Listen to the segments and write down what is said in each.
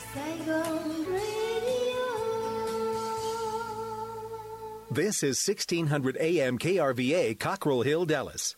Saigon Radio. This is 1600 AM KRVA, Cockrell Hill, Dallas.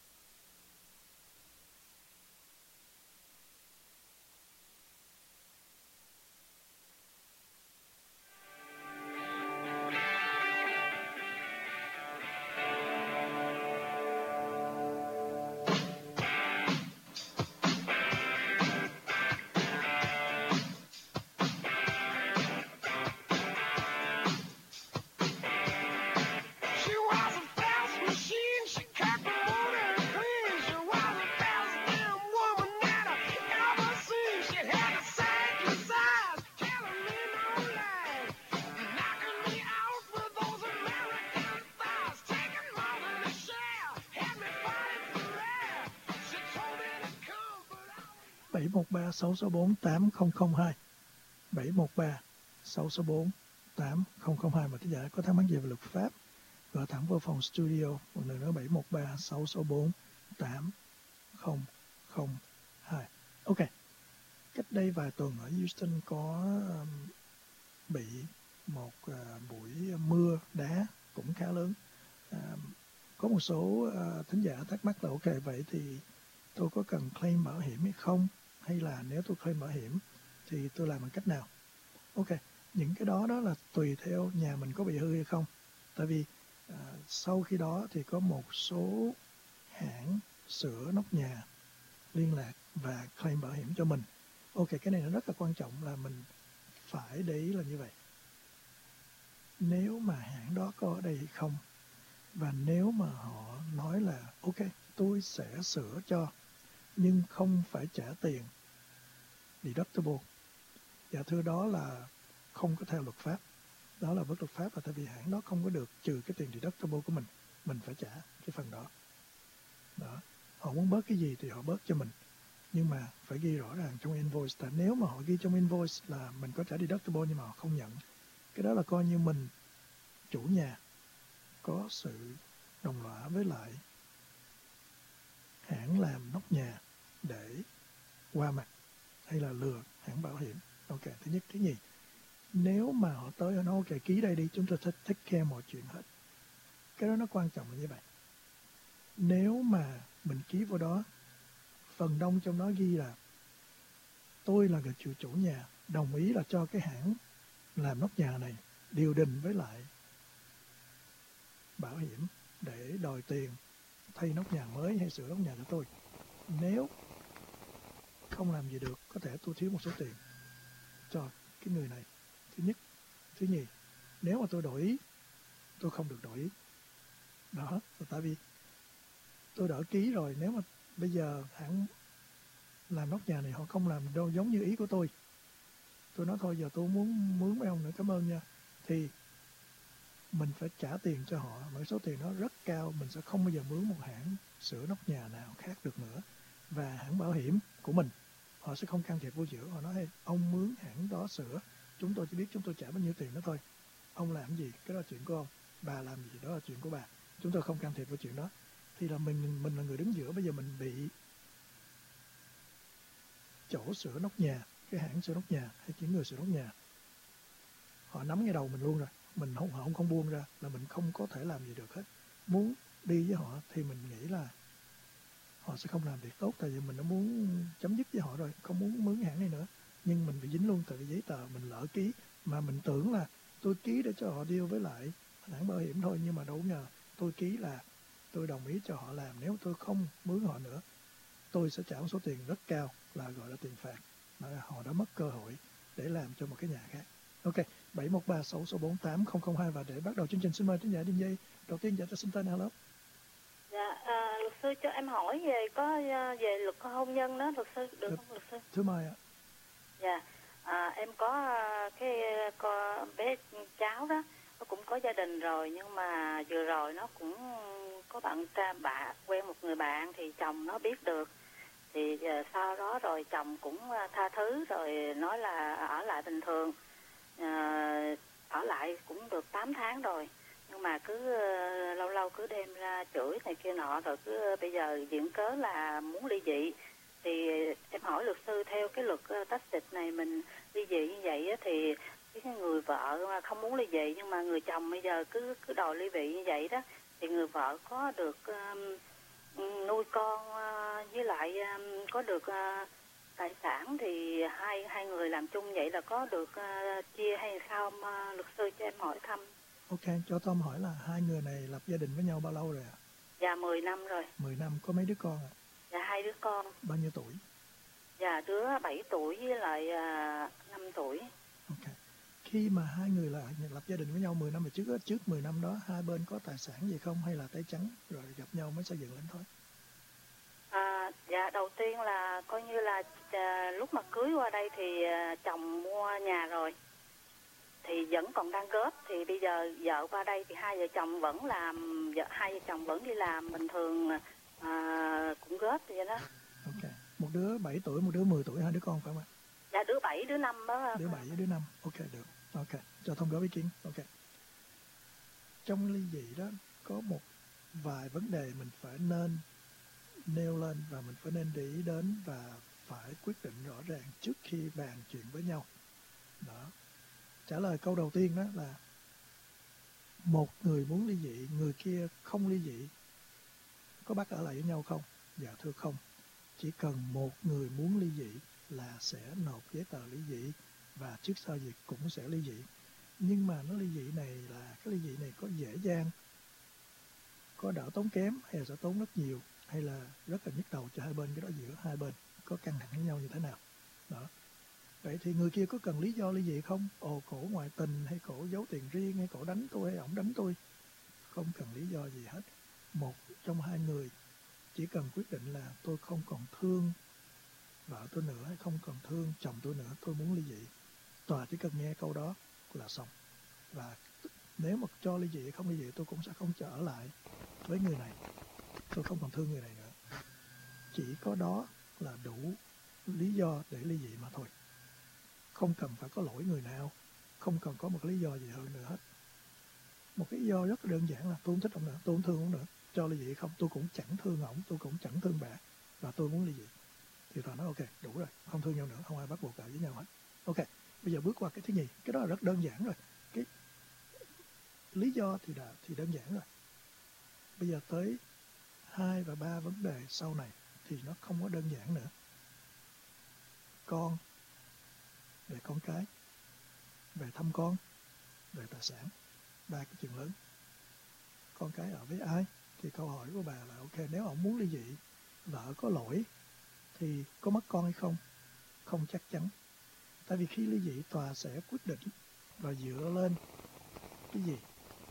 bảy một ba 664 8002 713 664 8002. Mà thính giả có thắc mắc gì về luật pháp gọi thẳng vào phòng studio, một lần nữa 713 664 8002. Ok, cách đây vài tuần ở Houston có bị một buổi mưa đá cũng khá lớn. Có một số thính giả thắc mắc là ok, vậy thì tôi có cần claim bảo hiểm hay không, hay là nếu tôi claim bảo hiểm thì tôi làm bằng cách nào? Ok, những cái đó là tùy theo nhà mình có bị hư hay không. Tại vì sau khi đó thì có một số hãng sửa nóc nhà liên lạc và claim bảo hiểm cho mình. Ok, cái này nó rất là quan trọng là mình phải để ý là như vậy. Nếu mà hãng đó có ở đây hay không, và nếu mà họ nói là ok, tôi sẽ sửa cho nhưng không phải trả tiền deductible, dạ thưa, đó là không có theo luật pháp. Đó là bất luật pháp, là tại vì hãng đó không có được trừ cái tiền deductible của mình phải trả cái phần đó. Đó, họ muốn bớt cái gì thì họ bớt cho mình, nhưng mà phải ghi rõ ràng trong invoice. Tại nếu mà họ ghi trong invoice là mình có trả deductible nhưng mà họ không nhận, cái đó là coi như mình, chủ nhà, có sự đồng lõa với lại hãng làm nóc nhà để qua mặt hay là lừa hãng bảo hiểm. Ok, thứ nhất. Thứ nhì, nếu mà họ tới họ nói ok, ký đây đi, chúng tôi sẽ take care mọi chuyện hết. Cái đó nó quan trọng là như vậy. Nếu mà mình ký vào đó, phần đông trong đó ghi là tôi là người chủ nhà đồng ý là cho cái hãng làm nóc nhà này điều đình với lại bảo hiểm để đòi tiền thay nóc nhà mới hay sửa nóc nhà cho tôi. Nếu không làm gì được, có thể tôi thiếu một số tiền cho cái người này. Thứ nhất. Thứ nhì, nếu mà tôi đổi ý, tôi không được đổi ý. Đó, tại vì tôi đã ký rồi. Nếu mà bây giờ hãng làm nóc nhà này họ không làm đâu giống như ý của tôi nói thôi giờ tôi muốn mướn mấy ông nữa, cảm ơn nha, thì mình phải trả tiền cho họ, mà số tiền đó rất cao. Mình sẽ không bao giờ mướn một hãng sửa nóc nhà nào khác được nữa. Và hãng bảo hiểm của mình, họ sẽ không can thiệp vô giữa. Họ nói hey, ông mướn hãng đó sửa, chúng tôi chỉ biết chúng tôi trả bao nhiêu tiền đó thôi. Ông làm gì, cái đó là chuyện của ông. Bà làm gì, đó là chuyện của bà. Chúng tôi không can thiệp vào chuyện đó. Thì là mình là người đứng giữa. Bây giờ mình bị chỗ sửa nóc nhà, cái hãng sửa nóc nhà hay những người sửa nóc nhà, họ nắm ngay đầu mình luôn rồi. Họ không buông ra, là mình không có thể làm gì được hết. Muốn đi với họ thì mình nghĩ là họ sẽ không làm việc tốt, tại vì mình đã muốn chấm dứt với họ rồi, không muốn mướn hãng này nữa. Nhưng mình bị dính luôn, tại vì giấy tờ mình lỡ ký, mà mình tưởng là tôi ký để cho họ deal với lại hãng bảo hiểm thôi, nhưng mà đâu ngờ tôi ký là tôi đồng ý cho họ làm. Nếu tôi không mướn họ nữa, tôi sẽ trả một số tiền rất cao, là gọi là tiền phạt, mà họ đã mất cơ hội để làm cho một cái nhà khác. Ok, 713 664 8002. Và để bắt đầu chương trình, xin mời thính giả điên dây đầu tiên. Dạ, cho xin tên hello. Dạ, luật sư cho em hỏi về luật hôn nhân đó, luật sư được không luật sư? Thưa mời ạ. Dạ, em có cái con bé cháu đó, nó cũng có gia đình rồi, nhưng mà vừa rồi nó cũng có bạn quen một người bạn, thì chồng nó biết được, thì sau đó rồi chồng cũng tha thứ rồi, nói là ở lại bình thường. Ở lại cũng được 8 tháng rồi, nhưng mà cứ lâu lâu cứ đem ra chửi này kia nọ, rồi cứ bây giờ viện cớ là muốn ly dị. Thì em hỏi luật sư, theo cái luật tách dịch này, mình ly dị như vậy á, thì cái người vợ mà không muốn ly dị nhưng mà người chồng bây giờ cứ đòi ly dị như vậy đó, thì người vợ có được nuôi con với lại có được tài sản, thì hai người làm chung vậy là có được chia hay sao không? Luật sư cho em hỏi thăm. Ok, cho Tom hỏi là hai người này lập gia đình với nhau bao lâu rồi ạ? Dạ 10 năm rồi. 10 năm, có mấy đứa con ạ? Dạ 2 đứa con. Bao nhiêu tuổi? Dạ đứa 7 tuổi với lại 5 tuổi. Ok. Khi mà hai người là lập gia đình với nhau 10 năm về trước, trước 10 năm đó hai bên có tài sản gì không hay là tay trắng rồi gặp nhau mới xây dựng lên thôi? Dạ đầu tiên là coi như là lúc mà cưới qua đây thì chồng mua nhà rồi, thì vẫn còn đang góp, thì bây giờ vợ qua đây thì hai vợ chồng vẫn làm, hai vợ chồng vẫn đi làm bình thường, cũng góp vậy đó. Ok. Một đứa 7 tuổi, một đứa 10 tuổi, hai đứa con phải không ạ? Dạ đứa 7 đứa 5 đó. Đứa 7 với đứa 5. Ok, được. Ok, cho Thông góp ý kiến. Ok. Trong ly dị đó có một vài vấn đề mình phải nên nêu lên và mình phải nên để ý đến và phải quyết định rõ ràng trước khi bàn chuyện với nhau. Đó. Trả lời câu đầu tiên đó là một người muốn ly dị, người kia không ly dị, có bắt ở lại với nhau không? Dạ thưa không. Chỉ cần một người muốn ly dị là sẽ nộp giấy tờ ly dị và trước sau gì cũng sẽ ly dị. Nhưng mà nó ly dị này là cái ly dị này có dễ dàng, có đỡ tốn kém hay là sẽ tốn rất nhiều, hay là rất là nhức đầu cho hai bên, cái đó giữa hai bên có căng thẳng với nhau như thế nào. Đó. Vậy thì người kia có cần lý do ly dị không? Ồ, cổ ngoại tình hay cổ giấu tiền riêng hay cổ đánh tôi hay ổng đánh tôi? Không cần lý do gì hết. Một trong hai người chỉ cần quyết định là tôi không còn thương vợ tôi nữa hay không còn thương chồng tôi nữa, tôi muốn ly dị. Tòa chỉ cần nghe câu đó là xong. Và nếu mà cho ly dị không ly dị, tôi cũng sẽ không trở lại với người này. Tôi không còn thương người này nữa. Chỉ có đó là đủ lý do để ly dị mà thôi. Không cần phải có lỗi người nào, không cần có một lý do gì hơn nữa hết. Một cái lý do rất là đơn giản là tôi không thích ông nữa, tôi không thương ông nữa. Cho ly dị không, tôi cũng chẳng thương ổng, tôi cũng chẳng thương bà, và tôi muốn ly dị. Thì tòa nói ok, đủ rồi, không thương nhau nữa, không ai bắt buộc lại với nhau hết. Ok, bây giờ bước qua cái thứ nhì, cái đó là rất đơn giản rồi. Cái lý do thì đơn giản rồi. Bây giờ tới 2 và 3 vấn đề sau này thì nó không có đơn giản nữa. Con, về con cái, về thăm con, về tài sản, 3 cái chuyện lớn. Con cái ở với ai? Thì câu hỏi của bà là ok, nếu ông muốn ly dị, vợ có lỗi thì có mất con hay không? Không chắc chắn. Tại vì khi ly dị, tòa sẽ quyết định và dựa lên cái gì?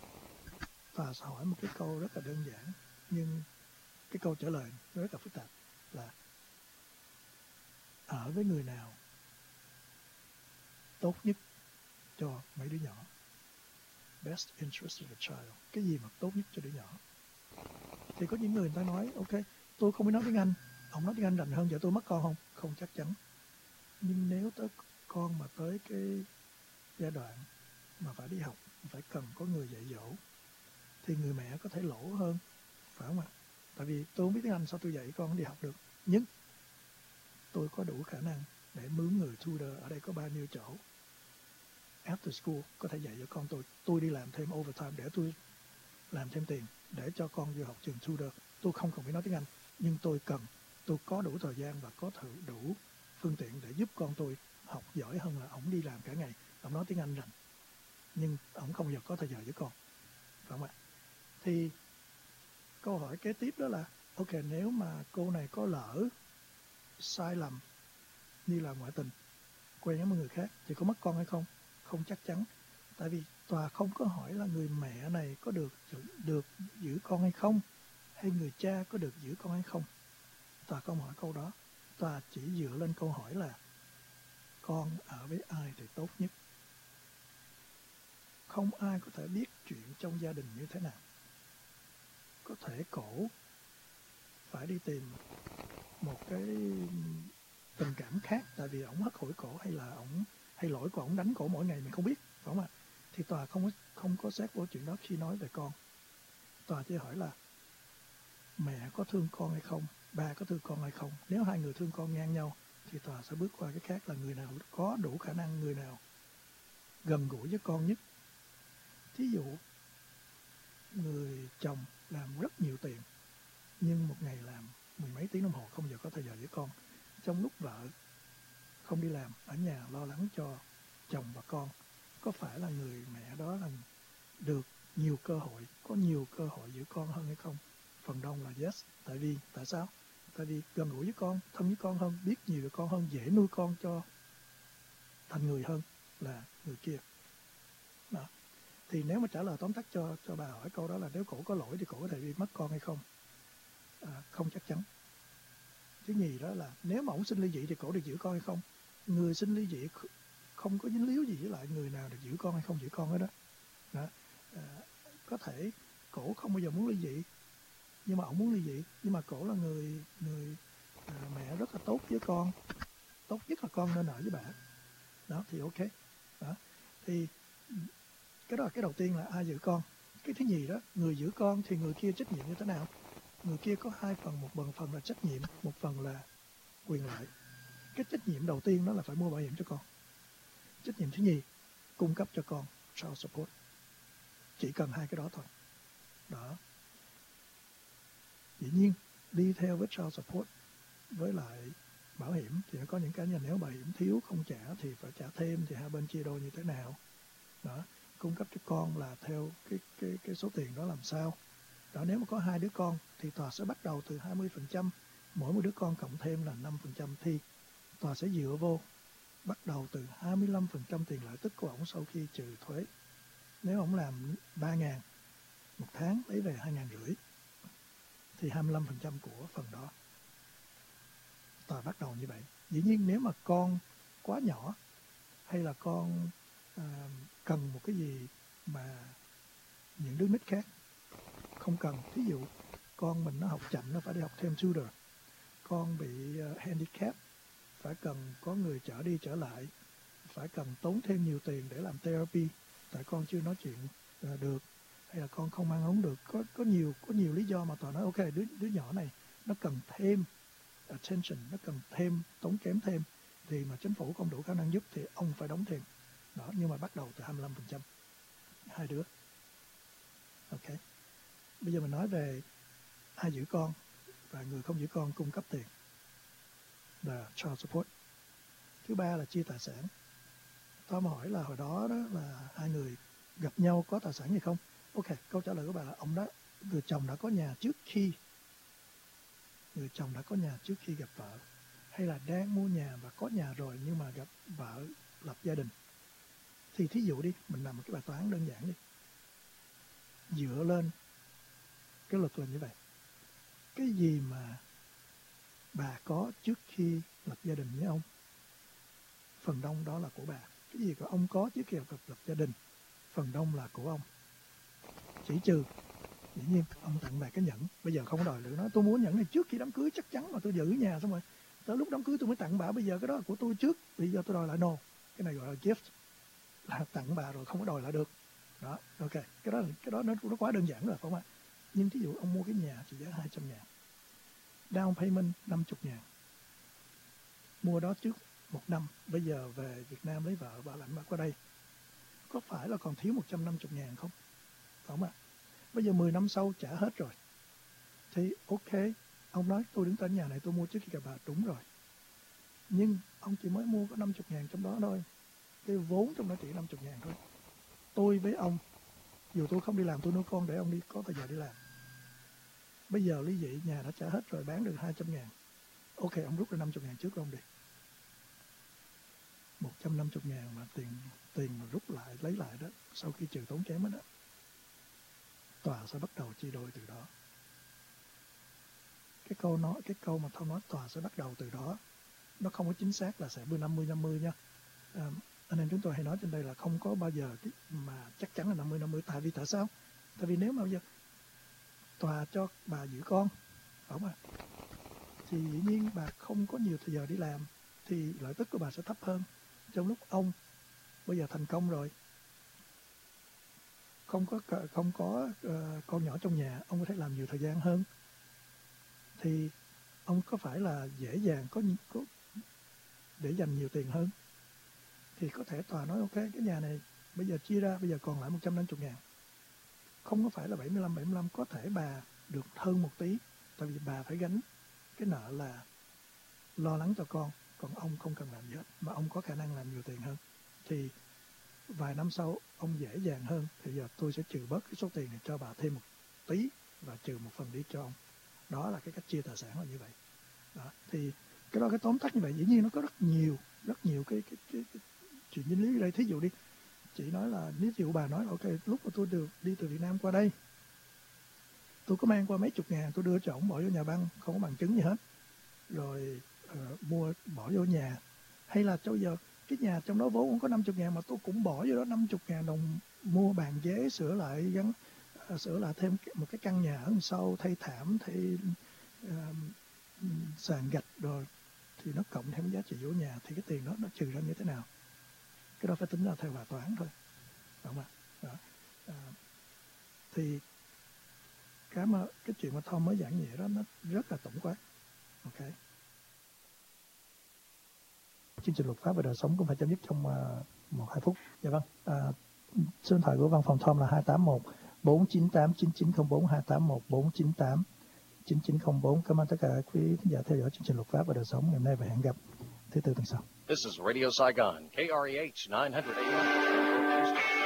Tòa sẽ hỏi một cái câu rất là đơn giản, nhưng cái câu trả lời rất là phức tạp là ở với người nào tốt nhất cho mấy đứa nhỏ. Best interest of the child. Cái gì mà tốt nhất cho đứa nhỏ. Thì có những người ta nói ok, tôi không biết nói tiếng Anh, ông nói tiếng Anh rành hơn, giờ tôi mất con không? Không chắc chắn. Nhưng nếu tới con mà tới cái giai đoạn mà phải đi học, phải cần có người dạy dỗ, thì người mẹ có thể lỗ hơn, phải không ạ? Tại vì tôi không biết tiếng Anh, sao tôi dạy con đi học được? Nhưng tôi có đủ khả năng để mướn người tutor, ở đây có bao nhiêu chỗ after school có thể dạy cho con tôi đi làm thêm overtime để tôi làm thêm tiền để cho con vô học trường tutor. Tôi không cần phải nói tiếng Anh, nhưng tôi có đủ thời gian và có đủ phương tiện để giúp con tôi học giỏi hơn là ổng đi làm cả ngày, ổng nói tiếng Anh rành, nhưng ổng không bao giờ có thời giờ với con, phải không ạ? Thì câu hỏi kế tiếp đó là ok, nếu mà cô này có lỡ sai lầm như là ngoại tình, quen với một người khác, thì có mất con hay không? Không chắc chắn. Tại vì tòa không có hỏi là người mẹ này có được giữ con hay không, hay người cha có được giữ con hay không. Tòa không hỏi câu đó. Tòa chỉ dựa lên câu hỏi là con ở với ai thì tốt nhất. Không ai có thể biết chuyện trong gia đình như thế nào. Có thể cổ phải đi tìm một cái tình cảm khác, tại vì ổng hất hủi cổ, hay lỗi của ổng đánh cổ mỗi ngày mình không biết, phải không ạ? Thì tòa không có xét vô chuyện đó khi nói về con. Tòa chỉ hỏi là mẹ có thương con hay không, ba có thương con hay không. Nếu hai người thương con ngang nhau thì tòa sẽ bước qua cái khác là người nào có đủ khả năng, người nào gần gũi với con nhất. Thí dụ người chồng làm rất nhiều tiền nhưng một ngày làm mười mấy tiếng đồng hồ không giờ có thời giờ với con. Trong lúc vợ không đi làm ở nhà lo lắng cho chồng và con, có phải là người mẹ đó là được nhiều cơ hội, có nhiều cơ hội giữ con hơn hay không? Phần đông là yes. Tại sao? Tại vì gần gũi với con, thân với con hơn, biết nhiều về con hơn, dễ nuôi con cho thành người hơn là người kia. Đó. Thì nếu mà trả lời tóm tắt cho bà hỏi câu đó là nếu cổ có lỗi thì cổ có thể bị mất con hay không? Không chắc chắn. Thứ nhì đó là nếu mà ổng xin ly dị thì cổ được giữ con hay không? Người xin ly dị không có dính líu gì với lại người nào được giữ con hay không giữ con hết đó. Đó. Có thể cổ không bao giờ muốn ly dị, nhưng mà ổng muốn ly dị, nhưng mà cổ là người mẹ rất là tốt với con, tốt nhất là con nên ở với bà. Đó thì ok. Đó. Thì cái đó là cái đầu tiên là ai giữ con. Cái thứ nhì đó, người giữ con thì người kia trách nhiệm như thế nào? Người kia có hai phần, một phần là trách nhiệm, một phần là quyền lợi. Cái trách nhiệm đầu tiên đó là phải mua bảo hiểm cho con. Trách nhiệm thứ nhì, cung cấp cho con child support. Chỉ cần hai cái đó thôi. Đó. Dĩ nhiên, đi theo với child support với lại bảo hiểm thì nó có những cái như nếu bảo hiểm thiếu không trả thì phải trả thêm, thì hai bên chia đôi như thế nào. Đó. Cung cấp cho con là theo cái số tiền đó làm sao. Đó, nếu mà có hai đứa con thì tòa sẽ bắt đầu từ 20%, mỗi một đứa con cộng thêm là 5%, thì tòa sẽ dựa vô bắt đầu từ 25% tiền lợi tức của ổng sau khi trừ thuế. Nếu ổng làm 3.000 một tháng lấy về 2.500 thì 25% của phần đó. Tòa bắt đầu như vậy. Dĩ nhiên nếu mà con quá nhỏ hay là con cần một cái gì mà những đứa nít khác không cần, thí dụ con mình nó học chậm, nó phải đi học thêm tutor, con bị handicap, phải cần có người chở đi chở lại, phải cần tốn thêm nhiều tiền để làm therapy, tại con chưa nói chuyện được, hay là con không ăn uống được, có nhiều lý do mà tòa nói ok, đứa nhỏ này nó cần thêm attention, nó cần thêm tốn kém thêm, thì mà chính phủ không đủ khả năng giúp thì ông phải đóng thêm. Đó, nhưng mà bắt đầu từ 25%, hai đứa. Ok. Bây giờ mình nói về ai giữ con và người không giữ con cung cấp tiền là child support. Thứ ba là chia tài sản. Tôi mà hỏi là hồi đó là hai người gặp nhau có tài sản gì không? Ok, câu trả lời của bà là người chồng đã có nhà trước khi gặp vợ, hay là đang mua nhà và có nhà rồi nhưng mà gặp vợ lập gia đình. Thì thí dụ đi, mình làm một cái bài toán đơn giản đi. Dựa lên cái luật là như vậy. Cái gì mà bà có trước khi lập gia đình với ông, phần đông đó là của bà. Cái gì của ông có trước khi lập gia đình, phần đông là của ông. Chỉ trừ, dĩ nhiên, ông tặng bà cái nhẫn, bây giờ không có đòi nữa. Nói tôi muốn nhẫn này trước khi đám cưới chắc chắn mà tôi giữ nhà xong rồi. Tới lúc đám cưới tôi mới tặng bà, bây giờ cái đó là của tôi trước, bây giờ tôi đòi lại no. Cái này gọi là gift, là tặng bà rồi không có đòi lại được. Đó, ok. Cái đó nó quá đơn giản rồi, phải không ạ? Nhưng thí dụ ông mua cái nhà trị giá 200.000, down payment 50.000, mua đó trước 1 năm, bây giờ về Việt Nam lấy vợ, bà lãnh bà qua đây, có phải là còn thiếu 150.000 không? Phải không ạ? Bây giờ 10 năm sau trả hết rồi, thì ok, ông nói tôi đứng tên nhà này tôi mua trước khi gặp bà, đúng rồi. Nhưng ông chỉ mới mua có 50.000 trong đó thôi, cái vốn trong đó chỉ 50.000 thôi. Tôi với ông, dù tôi không đi làm tôi nuôi con để ông đi có thời giờ đi làm. Bây giờ ly dị, nhà đã trả hết rồi, bán được 200.000. Ok, ông rút ra 50.000 trước của ông đi. 150.000 mà tiền mà rút lại, lấy lại đó, sau khi trừ tốn kém đó, tòa sẽ bắt đầu chia đôi từ đó. Cái câu mà Thông nói tòa sẽ bắt đầu từ đó, nó không có chính xác là sẽ 50-50 nha. Anh em chúng tôi hay nói trên đây là không có bao giờ mà chắc chắn là 50-50. Tại sao? Tại vì nếu mà bây giờ tòa cho bà giữ con, phải không ạ? Thì dĩ nhiên bà không có nhiều thời giờ đi làm, thì lợi tức của bà sẽ thấp hơn. Trong lúc ông bây giờ thành công rồi, không có con nhỏ trong nhà, ông có thể làm nhiều thời gian hơn, thì ông có phải là dễ dàng có để dành nhiều tiền hơn, thì có thể tòa nói ok, cái nhà này bây giờ chia ra, bây giờ còn lại 150.000. Không có phải là 75, có thể bà được hơn một tí, tại vì bà phải gánh cái nợ là lo lắng cho con, còn ông không cần làm gì hết, mà ông có khả năng làm nhiều tiền hơn. Thì vài năm sau ông dễ dàng hơn, thì giờ tôi sẽ trừ bớt cái số tiền này cho bà thêm một tí và trừ một phần đi cho ông. Đó là cái cách chia tài sản là như vậy. Đó. Thì cái tóm tắt như vậy. Dĩ nhiên nó có rất nhiều cái chuyện dính lý ở đây. Thí dụ đi, chị nói là, ví dụ bà nói ok, lúc mà tôi được đi từ Việt Nam qua đây, tôi có mang qua mấy chục ngàn, tôi đưa cho ổng bỏ vô nhà băng, không có bằng chứng gì hết, rồi mua bỏ vô nhà. Hay là cho giờ cái nhà trong đó vốn cũng có 50.000 mà tôi cũng bỏ vô đó 50.000 đồng, mua bàn ghế, sửa lại thêm một cái căn nhà ở sau, thay thảm, thay sàn gạch rồi, thì nó cộng thêm giá trị của nhà, thì cái tiền đó nó trừ ra như thế nào? Cái đó phải tính ra theo bài toán thôi, đúng không ạ? Thì cái chuyện mà Tom mới giảng nhẹ đó nó rất là tổng quát. Ok. Chương trình luật pháp và đời sống cũng phải chấm dứt trong 1-2 phút. Dạ vâng. Số điện thoại của văn phòng Tom là 281 498 9904, 281 498 9904. Cảm ơn tất cả quý khán giả theo dõi chương trình luật pháp và đời sống ngày hôm nay, và hẹn gặp thứ Tư tuần sau. This is Radio Saigon, KREH 900 AM.